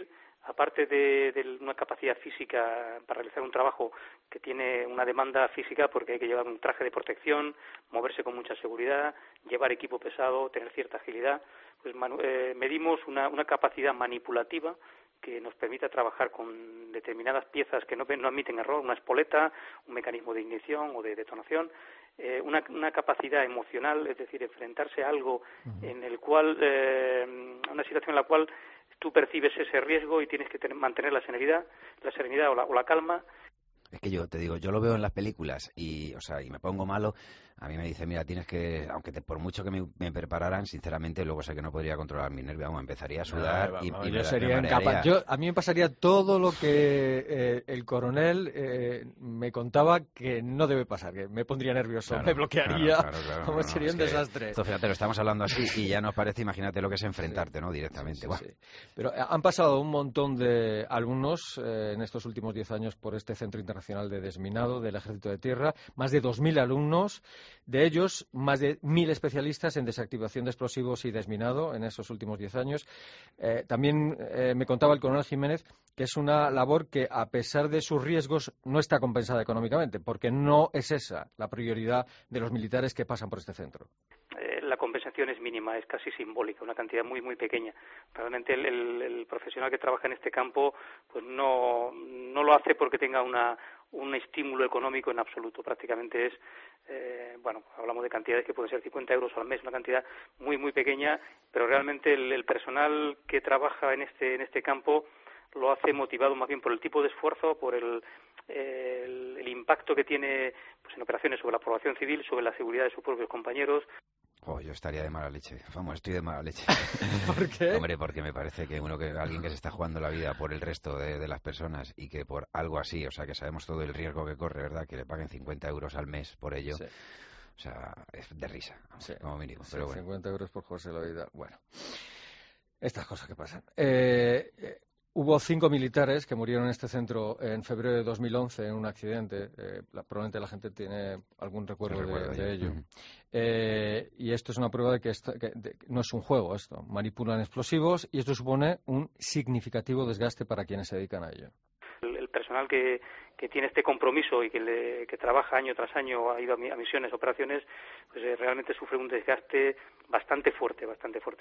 aparte de, de una capacidad física para realizar un trabajo que tiene una demanda física, porque hay que llevar un traje de protección, moverse con mucha seguridad, llevar equipo pesado, tener cierta agilidad, pues eh, medimos una, una capacidad manipulativa que nos permita trabajar con determinadas piezas que no, no admiten error, una espoleta, un mecanismo de ignición o de detonación, eh, una, una capacidad emocional, es decir, enfrentarse a algo uh-huh. en el cual, eh, una situación en la cual tú percibes ese riesgo y tienes que tener, mantener la serenidad, la serenidad o la, o la calma. Es que yo te digo, yo lo veo en las películas y, o sea, y me pongo malo. A mí me dice, mira, tienes que, aunque te, por mucho que me, me prepararan, sinceramente, luego sé que no podría controlar mis nervios, vamos, empezaría a sudar no, y, vamos, y yo me, sería me incapaz. Yo, a mí me pasaría todo lo que eh, el coronel eh, me contaba que no debe pasar, que me pondría nervioso, claro, me bloquearía, claro, claro, claro, como no, sería no, un es desastre. Esto, fíjate, lo estamos hablando así y ya nos parece, imagínate lo que es enfrentarte, sí, ¿no? Directamente. Sí, bueno. sí. Pero eh, han pasado un montón de alumnos eh, en estos últimos diez años por este Centro Internacional de Desminado del Ejército de Tierra, más de dos mil alumnos, de ellos más de mil especialistas en desactivación de explosivos y desminado en esos últimos diez años. Eh, también eh, me contaba el coronel Jiménez que es una labor que, a pesar de sus riesgos, no está compensada económicamente, porque no es esa la prioridad de los militares que pasan por este centro. Eh, la compensación es mínima, es casi simbólica, una cantidad muy muy pequeña. Realmente el, el, el profesional que trabaja en este campo pues no, no lo hace porque tenga una un estímulo económico en absoluto. Prácticamente es, eh, bueno, hablamos de cantidades que pueden ser cincuenta euros al mes, una cantidad muy muy pequeña, pero realmente el, el personal que trabaja en este en este campo lo hace motivado más bien por el tipo de esfuerzo, por el, el, el impacto que tiene pues, en operaciones sobre la población civil, sobre la seguridad de sus propios compañeros. Oh, yo estaría de mala leche. Vamos, estoy de mala leche. ¿Por qué? Hombre, porque me parece que uno que alguien que se está jugando la vida por el resto de, de las personas y que por algo así, o sea, que sabemos todo el riesgo que corre, ¿verdad? Que le paguen cincuenta euros al mes por ello. Sí. O sea, es de risa, sí. como mínimo. Sí, pero bueno. cincuenta euros por jugarse la vida. Bueno, estas cosas que pasan. Eh... eh Hubo cinco militares que murieron en este centro en febrero de dos mil once en un accidente. Eh, la, probablemente la gente tiene algún recuerdo, recuerdo de, de ello. Uh-huh. Eh, y esto es una prueba de que, esto, que de, no es un juego esto. Manipulan explosivos y esto supone un significativo desgaste para quienes se dedican a ello. El, el personal que, que tiene este compromiso y que, le, que trabaja año tras año, ha ido a, a misiones, operaciones, pues eh, realmente sufre un desgaste bastante fuerte, bastante fuerte.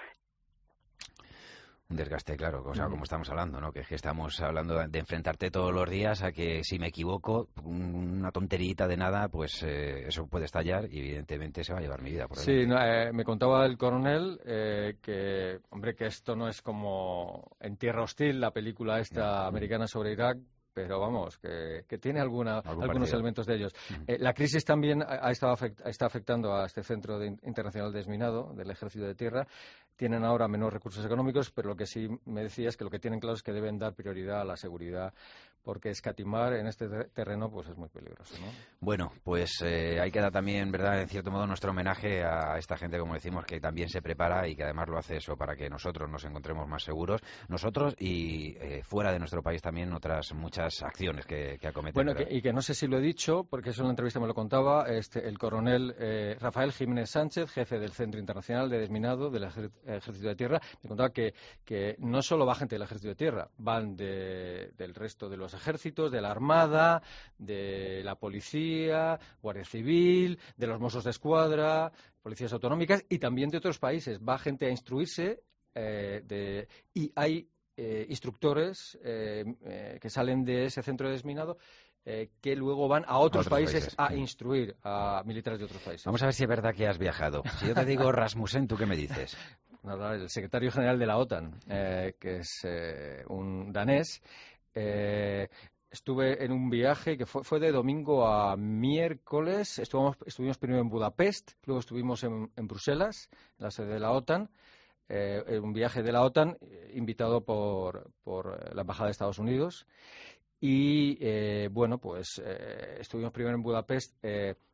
Un desgaste, claro, o sea, como estamos hablando, ¿no? Que es que estamos hablando de enfrentarte todos los días a que, si me equivoco, una tonterita de nada, pues eh, eso puede estallar y evidentemente se va a llevar mi vida por Sí, no, eh, me contaba el coronel eh, que, hombre, que esto no es como En Tierra Hostil, la película esta no, americana sobre Irak, pero vamos, que, que tiene alguna, algunos partido? elementos de ellos. Uh-huh. Eh, la crisis también ha estado afect, está afectando a este Centro de, Internacional de Desminado del Ejército de Tierra. Tienen ahora menos recursos económicos, pero lo que sí me decía es que lo que tienen claro es que deben dar prioridad a la seguridad, porque escatimar en este terreno pues es muy peligroso, ¿no? Bueno, pues eh, ahí queda también, ¿verdad?, en cierto modo nuestro homenaje a esta gente, como decimos, que también se prepara y que además lo hace eso para que nosotros nos encontremos más seguros, nosotros y eh, fuera de nuestro país también otras muchas acciones que, que acometen. Bueno, que, y que no sé si lo he dicho, porque eso en la entrevista me lo contaba, este, el coronel eh, Rafael Jiménez Sánchez, jefe del Centro Internacional de Desminado del Ejército de Tierra, me contaba que, que no solo va gente del Ejército de Tierra, van de, del resto de los ejércitos, de la Armada, de la Policía, Guardia Civil, de los Mossos de Escuadra, policías autonómicas y también de otros países. Va gente a instruirse eh, de, y hay eh, instructores eh, eh, que salen de ese centro de desminado eh, que luego van a otros, otros países, países a instruir a militares de otros países. Vamos a ver si es verdad que has viajado. Si yo te digo Rasmussen, ¿tú qué me dices? El secretario general de la OTAN, eh, que es eh, un danés, eh, estuve en un viaje que fue, fue de domingo a miércoles. Estuvimos, estuvimos primero en Budapest, luego estuvimos en, en Bruselas, en la sede de la OTAN. Eh, en un viaje de la OTAN invitado por, por la Embajada de Estados Unidos. Y, eh, bueno, pues eh, estuvimos primero en Budapest. Eh,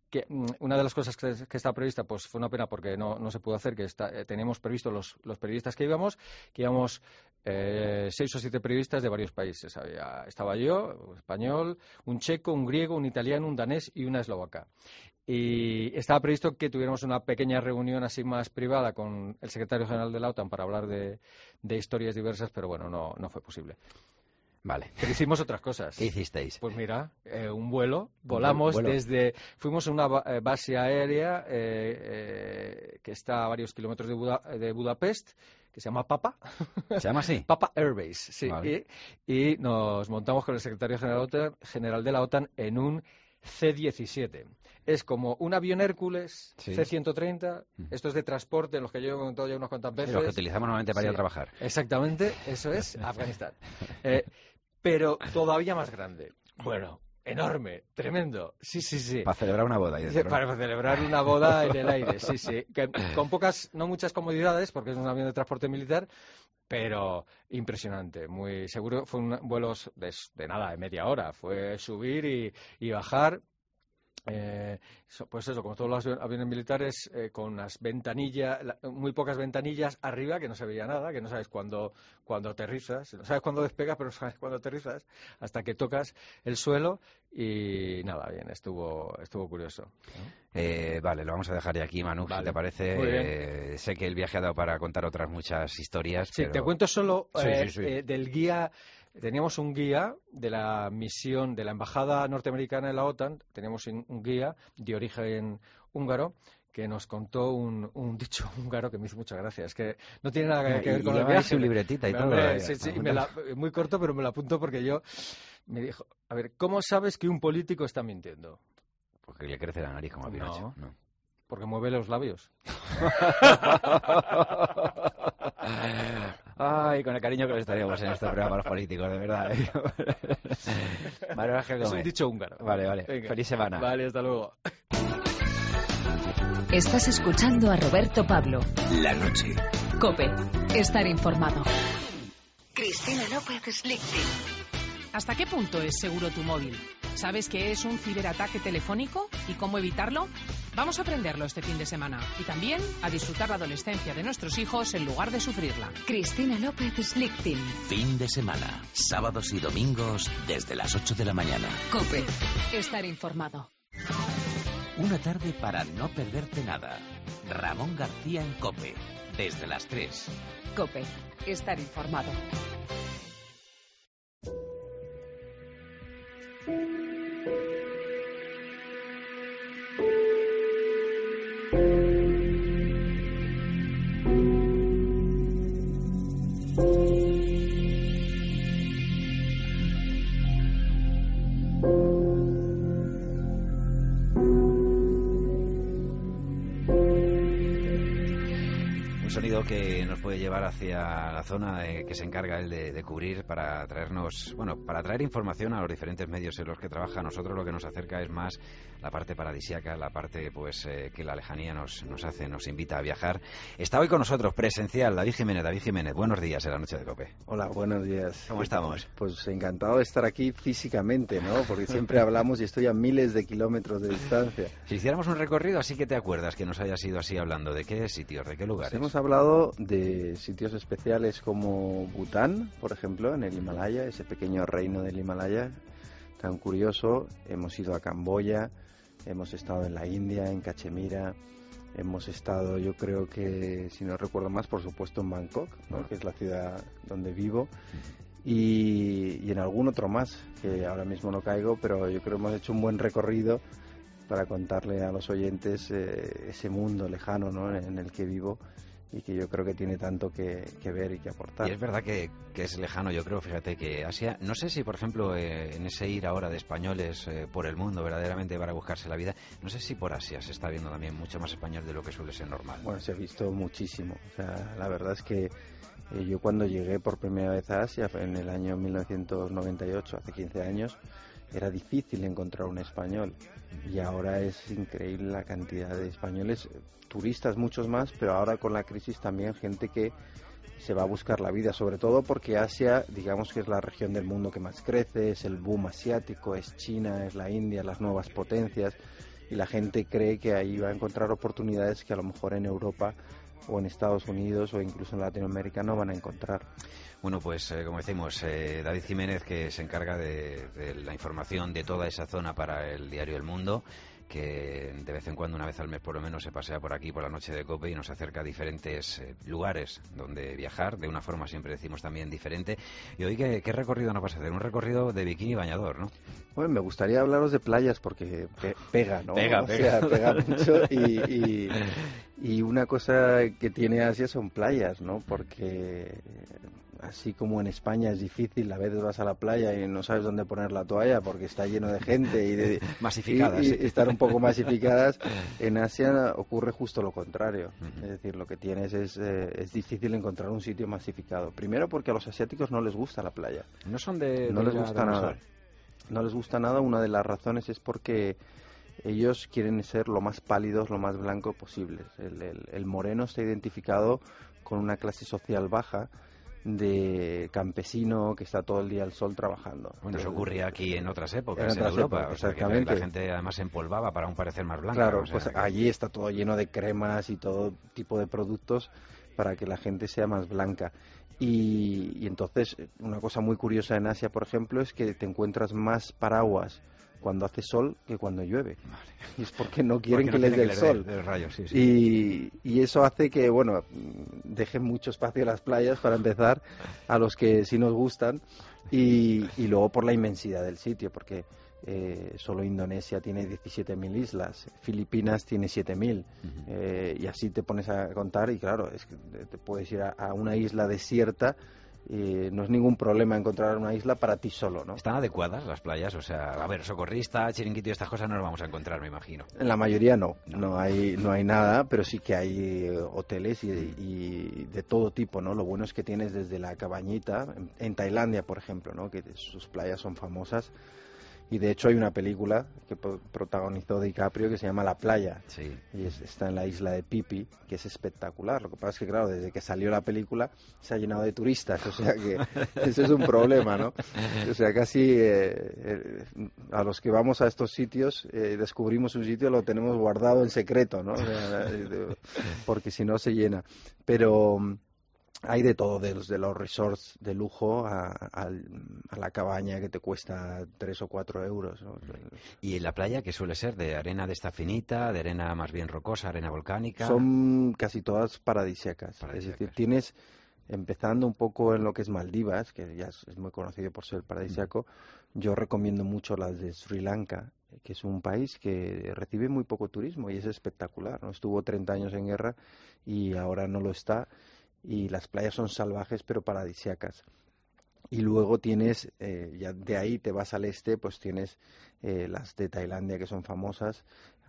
que una de las cosas que, que estaba prevista, pues fue una pena porque no, no se pudo hacer, que está, eh, teníamos previsto los, los periodistas que íbamos, que íbamos eh, seis o siete periodistas de varios países. Había, estaba yo, un español, un checo, un griego, un italiano, un danés y una eslovaca. Y estaba previsto que tuviéramos una pequeña reunión así más privada con el secretario general de la OTAN para hablar de, de historias diversas, pero bueno, no, no fue posible. Vale. Pero hicimos otras cosas. ¿Qué hicisteis? Pues mira, eh, un vuelo. Volamos ¿Vuelo? desde... Fuimos a una ba base aérea eh, eh, que está a varios kilómetros de, Buda de Budapest, que se llama Papa. ¿Se llama así? Papa Airbase, sí. Vale. Y, y nos montamos con el secretario general, general de la OTAN en un C diecisiete. Es como un avión Hércules, sí. C ciento treinta, mm. estos de transporte en los que yo he contado ya unas cuantas veces. Sí, los que utilizamos normalmente para sí. ir a trabajar. Exactamente, eso es Afganistán. Eh, pero todavía más grande. Bueno, enorme, tremendo. Sí, sí, sí. Para celebrar una boda. Sí, para celebrar una boda en el aire, sí, sí. Que, con pocas, no muchas comodidades, porque es un avión de transporte militar, pero impresionante. Muy seguro, fue un vuelo de, de nada, de media hora. Fue subir y, y bajar. Eh, pues eso, como todos los aviones militares, eh, con unas ventanillas, muy pocas ventanillas arriba, que no se veía nada, que no sabes cuándo, cuándo aterrizas, no sabes cuándo despegas, pero no sabes cuándo aterrizas, hasta que tocas el suelo y nada, bien, estuvo estuvo curioso, ¿no? Eh, vale, lo vamos a dejar ya aquí, Manu, vale. Si te parece. Eh, sé que el viaje ha dado para contar otras muchas historias. Sí, pero... te cuento solo sí, eh, sí, sí. Eh, del guía. Teníamos un guía de la misión de la Embajada Norteamericana de la OTAN, teníamos un guía de origen húngaro que nos contó un, un dicho húngaro que me hizo mucha gracia. Es que no tiene nada que ver y, con y el viaje. su libretita y me, todo. Me, sí, sí, me la, muy corto, pero me lo apunto porque yo me dijo, a ver, ¿cómo sabes que un político está mintiendo? Porque le crece la nariz como a Pinocho. No, no. Porque mueve los labios. Ay, con el cariño que les estaríamos en este programa los políticos, de verdad. ¿eh? Manuel Ángel Gómez. Es un dicho húngaro. Vale, vale. Venga. Feliz semana. Vale, hasta luego. Estás escuchando a Roberto Pablo. La noche. COPE. Estar informado. Cristina López Lichting. ¿Hasta qué punto es seguro tu móvil? ¿Sabes qué es un ciberataque telefónico y cómo evitarlo? Vamos a aprenderlo este fin de semana y también a disfrutar la adolescencia de nuestros hijos en lugar de sufrirla. Cristina López Lichting. Fin de semana, sábados y domingos desde las ocho de la mañana. COPE. Estar informado. Una tarde para no perderte nada. Ramón García en COPE, desde las tres. COPE. Estar informado. Que nos puede llevar hacia la zona de, que se encarga él de, de cubrir para traernos, bueno, para traer información a los diferentes medios en los que trabaja. A nosotros lo que nos acerca es más la parte paradisíaca, la parte pues eh, que la lejanía nos, nos hace, nos invita a viajar. Está hoy con nosotros presencial David Jiménez. David Jiménez, buenos días en la noche de COPE. Hola, buenos días. ¿Cómo estamos? Pues encantado de estar aquí físicamente, ¿no? Porque siempre hablamos y estoy a miles de kilómetros de distancia. Si hiciéramos un recorrido, así que te acuerdas que nos hayas ido así hablando, ¿de qué sitios, de qué lugares? Pues hemos hablado de sitios especiales como Bután, por ejemplo, en el Himalaya, ese pequeño reino del Himalaya tan curioso. Hemos ido a Camboya, hemos estado en la India, en Cachemira, hemos estado, yo creo que, si no recuerdo más, por supuesto en Bangkok, ¿no? Que es la ciudad donde vivo, y, y en algún otro más, que ahora mismo no caigo, pero yo creo que hemos hecho un buen recorrido para contarle a los oyentes eh, ese mundo lejano, ¿no? en el que vivo, y que yo creo que tiene tanto que, que ver y que aportar. Y es verdad que, que es lejano, yo creo, fíjate que Asia, no sé si por ejemplo eh, en ese ir ahora de españoles eh, por el mundo verdaderamente para buscarse la vida, no sé si por Asia se está viendo también mucho más español de lo que suele ser normal. Bueno, se ha visto muchísimo, o sea, la verdad es que eh, yo cuando llegué por primera vez a Asia en el año mil novecientos noventa y ocho, hace quince años, era difícil encontrar un español, y ahora es increíble la cantidad de españoles, turistas muchos más, pero ahora con la crisis también gente que se va a buscar la vida, sobre todo porque Asia, digamos que es la región del mundo que más crece, es el boom asiático, es China, es la India, las nuevas potencias, y la gente cree que ahí va a encontrar oportunidades que a lo mejor en Europa o en Estados Unidos o incluso en Latinoamérica no van a encontrar. Bueno, pues eh, como decimos, eh, David Jiménez, que se encarga de, de la información de toda esa zona para el diario El Mundo, que de vez en cuando, una vez al mes por lo menos, se pasea por aquí por la noche de COPE y nos acerca a diferentes eh, lugares donde viajar, de una forma, siempre decimos, también diferente. Y hoy, ¿qué, qué recorrido nos vas a hacer? Un recorrido de bikini bañador, ¿no? Bueno, me gustaría hablaros de playas porque pe pega, ¿no? Pega, o pega. sea, pega mucho y, y, y una cosa que tiene Asia son playas, ¿no? Porque así como en España es difícil, a veces vas a la playa y no sabes dónde poner la toalla porque está lleno de gente y de masificadas, y, y sí. estar un poco masificadas. En Asia ocurre justo lo contrario. Uh-huh. Es decir, lo que tienes es, eh, es difícil encontrar un sitio masificado. Primero porque a los asiáticos no les gusta la playa. No son de... No de les gusta nada. No les gusta nada. Una de las razones es porque ellos quieren ser lo más pálidos, lo más blanco posibles. El, el, el moreno está identificado con una clase social baja, de campesino que está todo el día al sol trabajando. Bueno, eso ocurría aquí en otras épocas, en, en, en Europa. Épocas, o sea, exactamente. Que la gente además se empolvaba para aún parecer más blanca. Claro, o sea, pues que... allí está todo lleno de cremas y todo tipo de productos para que la gente sea más blanca. Y, y entonces, una cosa muy curiosa en Asia, por ejemplo, es que te encuentras más paraguas cuando hace sol que cuando llueve. Vale. Y es porque no quieren porque no que les dé el sol. Del rayo, sí, sí. Y, y eso hace que, bueno, dejen mucho espacio en las playas, para empezar, a los que sí nos gustan, y, y luego por la inmensidad del sitio, porque eh, solo Indonesia tiene diecisiete mil islas, Filipinas tiene siete mil, uh-huh. eh, y así te pones a contar, y claro, es que te puedes ir a, a una isla desierta. Y no es ningún problema encontrar una isla para ti solo, ¿no? ¿Están adecuadas las playas? O sea, a ver, socorrista, chiringuito y estas cosas no las vamos a encontrar, me imagino. En la mayoría no, no, no hay no hay nada, pero sí que hay hoteles y, y de todo tipo, ¿no? Lo bueno es que tienes desde la cabañita, en, en Tailandia, por ejemplo, ¿no? Que sus playas son famosas. Y de hecho hay una película que protagonizó DiCaprio que se llama La Playa. Sí. Y es, está en la isla de Phi Phi, que es espectacular. Lo que pasa es que, claro, desde que salió la película se ha llenado de turistas. O sea que ese es un problema, ¿no? O sea, casi eh, eh, a los que vamos a estos sitios, eh, descubrimos un sitio, lo tenemos guardado en secreto, ¿no? O sea, porque si no se llena. Pero... hay de todo, de los, de los resorts de lujo a, a, a la cabaña que te cuesta tres o cuatro euros, ¿no? ¿Y en la playa qué suele ser? ¿De arena de esta finita, de arena más bien rocosa, arena volcánica? Son casi todas paradisíacas. paradisíacas. Es decir, tienes, empezando un poco en lo que es Maldivas, que ya es, es muy conocido por ser paradisíaco, mm. yo recomiendo mucho las de Sri Lanka, que es un país que recibe muy poco turismo y es espectacular, ¿no? Estuvo treinta años en guerra y ahora no lo está. Y las playas son salvajes pero paradisíacas. Y luego tienes, eh, ya de ahí te vas al este, pues tienes eh, las de Tailandia que son famosas,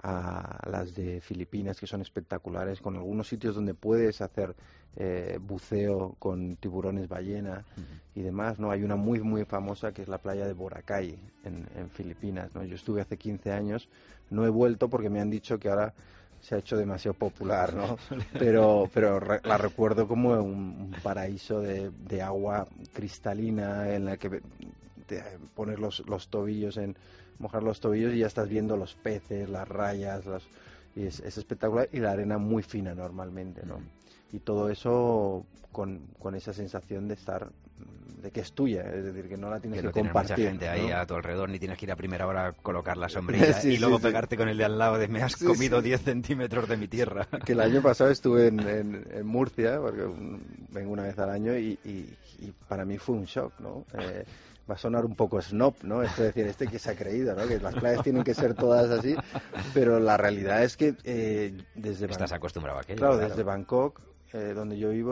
a las de Filipinas que son espectaculares, con algunos sitios donde puedes hacer eh, buceo con tiburones ballena uh-huh. y demás, ¿no? Hay una muy muy famosa que es la playa de Boracay en, en Filipinas, ¿no? Yo estuve hace quince años, no he vuelto porque me han dicho que ahora se ha hecho demasiado popular, ¿no? Pero, pero re, la recuerdo como un, un paraíso de, de agua cristalina en la que te pones los, los tobillos en mojar los tobillos y ya estás viendo los peces, las rayas, los, y es, es espectacular, y la arena muy fina normalmente, ¿no? Y todo eso con, con esa sensación de estar, de que es tuya, es decir, que no la tienes que, no que compartir. Mucha gente ahí, ¿no? A tu alrededor, ni tienes que ir a primera hora a colocar la sombrilla sí, y sí, luego sí. pegarte con el de al lado de me has sí, comido sí. diez centímetros de mi tierra. Que el año pasado estuve en, en, en Murcia, porque vengo una vez al año, y, y, y para mí fue un shock, ¿no? Eh, va a sonar un poco snob, ¿no? Esto es decir, este que se ha creído, ¿no? Que las playas tienen que ser todas así, pero la realidad es que eh, desde... Estás acostumbrado a aquello. Claro, claro. Desde Bangkok, eh, donde yo vivo,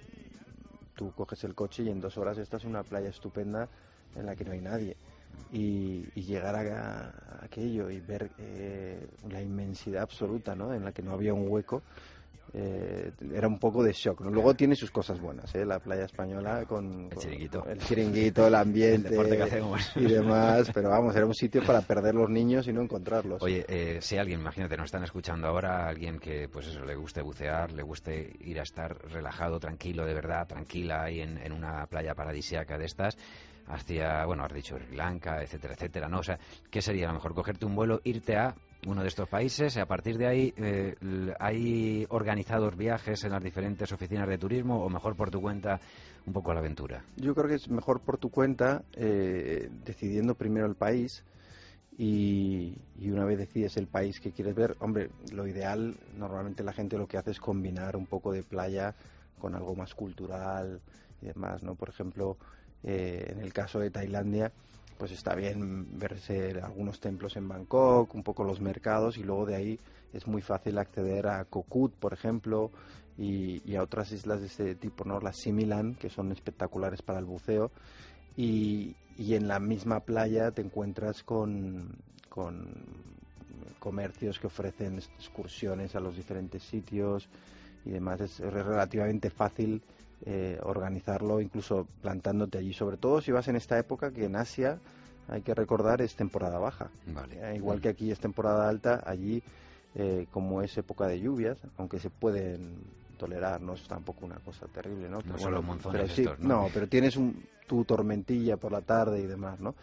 tú coges el coche y en dos horas estás en una playa estupenda en la que no hay nadie. Y, y llegar a, a aquello y ver eh, la inmensidad absoluta, ¿no? En la que no había un hueco. Eh, era un poco de shock, ¿no? Luego tiene sus cosas buenas, ¿eh? La playa española con, el chiringuito, con el, chiringuito, el ambiente, el deporte que hacemos y demás, pero vamos, era un sitio para perder los niños y no encontrarlos. Oye, eh, si alguien, imagínate, nos están escuchando ahora, alguien que, pues eso, le guste bucear, le guste ir a estar relajado, tranquilo, de verdad, tranquila ahí en, en una playa paradisíaca de estas, hacia, bueno, has dicho Sri Lanka, etcétera, etcétera, ¿no? O sea, ¿qué sería? A lo mejor cogerte un vuelo, irte a uno de estos países. A partir de ahí, eh, ¿hay organizados viajes en las diferentes oficinas de turismo o mejor por tu cuenta un poco a la aventura? Yo creo que es mejor por tu cuenta, eh, decidiendo primero el país y, y una vez decides el país que quieres ver, hombre, lo ideal, normalmente la gente lo que hace es combinar un poco de playa con algo más cultural y demás, ¿no? Por ejemplo, eh, en el caso de Tailandia, pues está bien verse algunos templos en Bangkok, un poco los mercados, y luego de ahí es muy fácil acceder a Koh Kood, por ejemplo, y, y a otras islas de este tipo, ¿no? Las Similan, que son espectaculares para el buceo, y, y en la misma playa te encuentras con, con comercios que ofrecen excursiones a los diferentes sitios y demás. Es, es relativamente fácil Eh, organizarlo, incluso plantándote allí, sobre todo si vas en esta época que en Asia, hay que recordar, es temporada baja. Vale. Eh, igual que aquí es temporada alta, allí eh, como es época de lluvias, aunque se pueden tolerar, no es tampoco una cosa terrible, ¿no? No Pero son bueno, los monzones pero sí, estos, ¿no? no, pero tienes un, tu tormentilla por la tarde y demás, ¿no?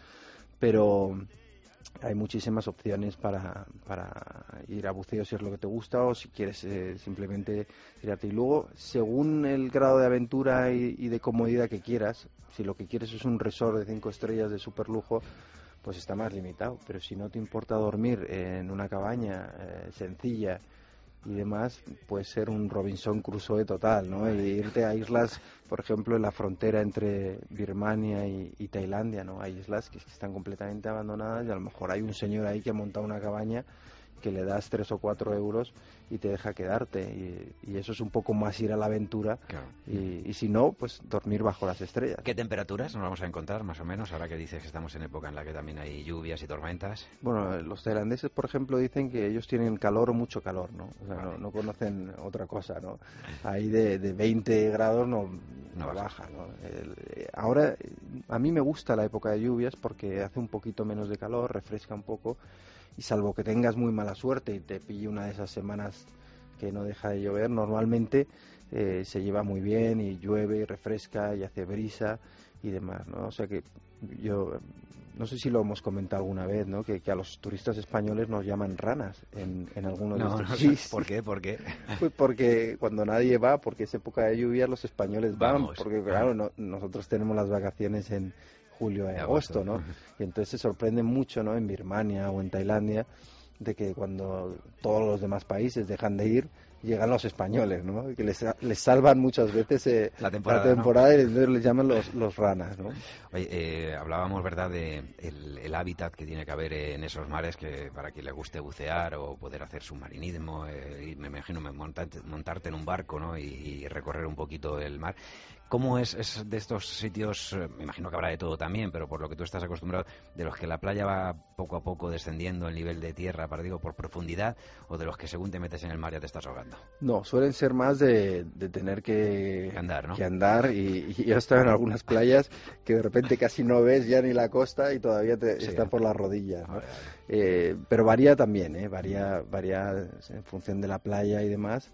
Pero hay muchísimas opciones para, para ir a buceo si es lo que te gusta o si quieres eh, simplemente tirarte. Y luego, según el grado de aventura y, y de comodidad que quieras, si lo que quieres es un resort de cinco estrellas de super lujo, pues está más limitado. Pero si no te importa dormir en una cabaña eh, sencilla y demás, puede ser un Robinson Crusoe total, ¿no? Y irte a islas, por ejemplo, en la frontera entre Birmania y, y Tailandia, ¿no? Hay islas que están completamente abandonadas y a lo mejor hay un señor ahí que ha montado una cabaña que le das tres o cuatro euros y te deja quedarte, y, y eso es un poco más ir a la aventura. Claro. y, y si no, pues dormir bajo las estrellas. ¿Qué temperaturas nos vamos a encontrar más o menos ahora que dices que estamos en época en la que también hay lluvias y tormentas? Bueno, los tailandeses, por ejemplo, dicen que ellos tienen calor o mucho calor, ¿no? O sea, Vale. no, no conocen otra cosa, ¿no? Ahí de, de veinte grados no, no, No baja, ¿no? El- eh, ahora, a mí me gusta la época de lluvias porque hace un poquito menos de calor, refresca un poco, y salvo que tengas muy mala suerte y te pille una de esas semanas que no deja de llover, normalmente eh, se lleva muy bien y llueve y refresca y hace brisa y demás, ¿no? O sea que yo no sé si lo hemos comentado alguna vez, ¿no? Que, que a los turistas españoles nos llaman ranas en, en algunos No, de no estos sé. sitios. ¿Por qué? ¿Por qué? Pues porque cuando nadie va, porque es época de lluvia, los españoles van, Vamos. porque claro, no- nosotros tenemos las vacaciones en julio y agosto, ¿no? Y entonces se sorprende mucho, ¿no? En Birmania o en Tailandia, de que cuando todos los demás países dejan de ir, llegan los españoles, ¿no? Que les, les salvan muchas veces eh, La temporada, la temporada y entonces les llaman los, los ranas, ¿no? Oye, eh, hablábamos, ¿verdad?, de el, el hábitat que tiene que haber en esos mares, que para quien le guste bucear o poder hacer submarinismo, eh, y me imagino me montarte, montarte en un barco, ¿no?, y, y recorrer un poquito el mar. ¿Cómo es, es de estos sitios? eh, Me imagino que habrá de todo también, pero por lo que tú estás acostumbrado, de los que la playa va poco a poco descendiendo el nivel de tierra, para digo, por profundidad, o de los que según te metes en el mar ya te estás ahogando. No, suelen ser más de, de tener que, Que andar, ¿no? que andar y, y yo he estado en algunas playas que de repente casi no ves ya ni la costa y todavía te, Sí, está ¿eh? por las rodillas, ¿no? Vale, vale. Eh, pero varía también, ¿eh? Varía, varía en función de la playa y demás,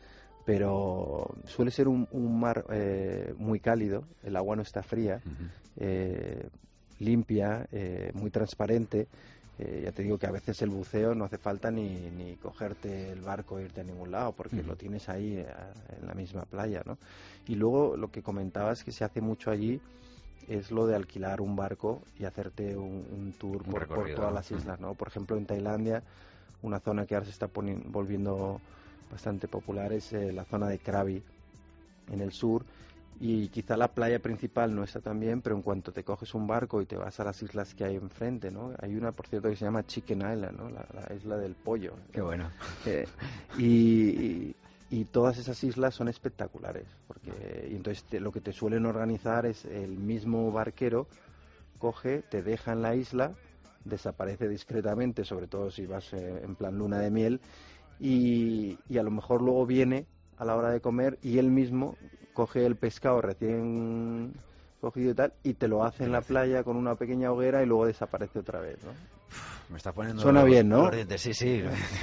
pero suele ser un, un mar eh, muy cálido, el agua no está fría, Ujú. eh, limpia, eh, muy transparente. Eh, ya te digo que a veces el buceo no hace falta ni, ni cogerte el barco e irte a ningún lado, porque Ujú. lo tienes ahí eh, en la misma playa, ¿no? Y luego lo que comentabas que se hace mucho allí es lo de alquilar un barco y hacerte un, un tour Un por, por recorrido, todas ¿no? las islas, ¿no? Por ejemplo, en Tailandia, una zona que ahora se está poni- volviendo bastante popular es eh, la zona de Krabi, en el sur, y quizá la playa principal no está tan bien, pero en cuanto te coges un barco y te vas a las islas que hay enfrente, ¿no? Hay una, por cierto, que se llama Chicken Island, ¿no? La, la isla del pollo. Qué bueno. Eh, y, y, y todas esas islas son espectaculares, porque y entonces te- lo que te suelen organizar es el mismo barquero coge, te deja en la isla, desaparece discretamente, sobre todo si vas eh, en plan luna de miel, y, y a lo mejor luego viene a la hora de comer y él mismo coge el pescado recién cogido y tal, y te lo hace en la playa con una pequeña hoguera y luego desaparece otra vez, ¿no? Me está poniendo... Suena bien, ¿no? Sí, sí.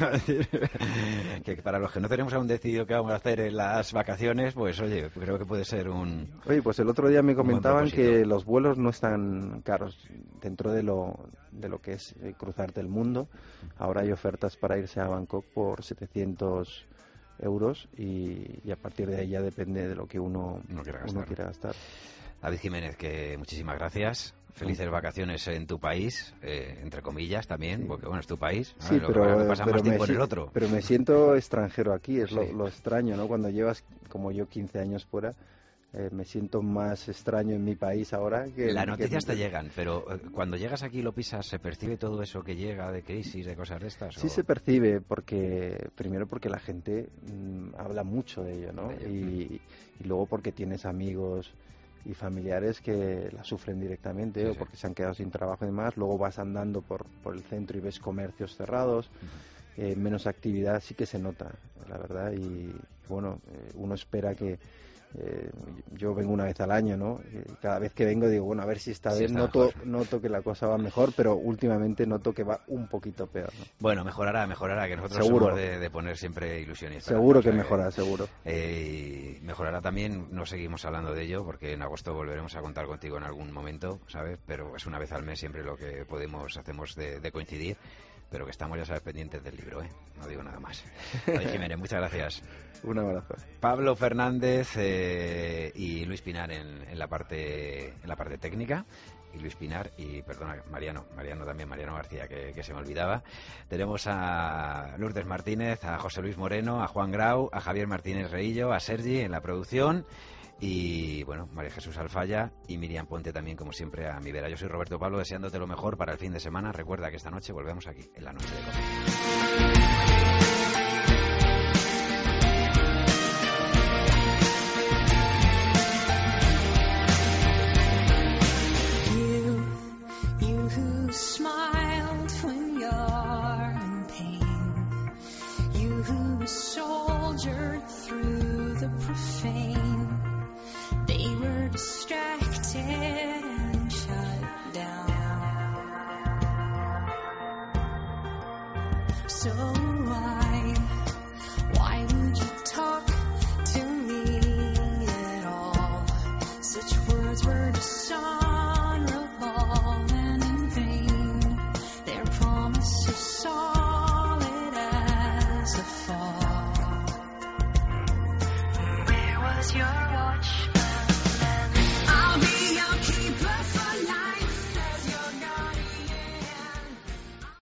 Que para los que no tenemos aún decidido qué vamos a hacer en las vacaciones, pues oye, creo que puede ser un... Oye, pues el otro día me comentaban que los vuelos no están caros dentro de lo, de lo que es cruzarte el mundo. Ahora hay ofertas para irse a Bangkok por setecientos euros y, y a partir de ahí ya depende de lo que uno, uno quiera gastar. Uno quiera gastar. David Jiménez, que muchísimas gracias. Felices vacaciones en tu país, eh, entre comillas también, porque bueno, es tu país. ¿No? Sí, lo pero, que pasa pero más tiempo me, en el otro. Pero me siento extranjero aquí, es sí. lo, lo extraño, ¿no? Cuando llevas, como yo, quince años fuera, eh, me siento más extraño en mi país ahora que... Las noticias que... te llegan, pero eh, cuando llegas aquí y lo pisas, ¿se percibe todo eso que llega de crisis, de cosas de estas? Sí, o... se percibe, porque primero porque la gente mmm, habla mucho de ello, ¿no? De ello. Y, y luego porque tienes amigos y familiares que la sufren directamente, sí, o porque sí. se han quedado sin trabajo y demás. Luego vas andando por, por el centro y ves comercios cerrados, uh-huh. eh, menos actividad, sí que se nota, la verdad. Y bueno, eh, uno espera que... Eh, yo vengo una vez al año, ¿no? Y cada vez que vengo digo, bueno, a ver si esta sí, vez noto, noto que la cosa va mejor, pero últimamente noto que va un poquito peor, ¿no? Bueno, mejorará, mejorará, que nosotros seguro. somos de, de poner siempre ilusión y esperanza. Seguro que mejora, seguro. Eh, mejorará también, no seguimos hablando de ello, porque en agosto volveremos a contar contigo en algún momento, ¿sabes? Pero es una vez al mes siempre lo que podemos, hacemos de, de coincidir. Pero que estamos, ya sabes, pendientes del libro, ¿eh? No digo nada más. David Jiménez, muchas gracias. Un abrazo. Pablo Fernández eh, y Luis Pinar en, en la parte en la parte técnica. Y Luis Pinar y, perdona, Mariano, Mariano también, Mariano García, que, que se me olvidaba. Tenemos a Lourdes Martínez, a José Luis Moreno, a Juan Grau, a Javier Martínez Reillo, a Sergi en la producción. Y bueno, María Jesús Alfaya y Miriam Ponte también, como siempre, a mi vera. Yo soy Roberto Pablo, deseándote lo mejor para el fin de semana. Recuerda que esta noche volvemos aquí, en la noche de Cope. Distracted and shut down. So why, why would you talk to me at all? Such words were to song.